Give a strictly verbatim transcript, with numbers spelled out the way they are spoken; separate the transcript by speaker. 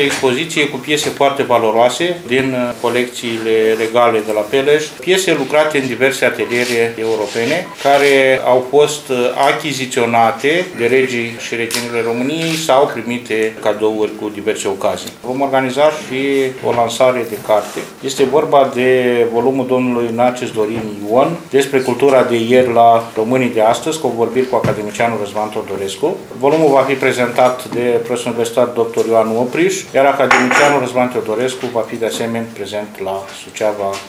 Speaker 1: expoziție cu piese foarte valoroase din colecțiile regale de la Peleș, piese lucrate în diverse ateliere europene, care au fost achiziționate de regii și reginele României sau primite cadouri cu diverse ocazii. Vom organiza și o lansare de carte. Este vorba de volumul domnului Narcis Dorin Ion despre cultura de ieri la românii de astăzi, cu vorbiri cu academicianul Răzvan Teodorescu. Volumul va fi prezentat de profesorul universitar doctor Ioan Opriș, iar academicianul Răzvan Teodorescu va fi de asemenea prezent la Suceava.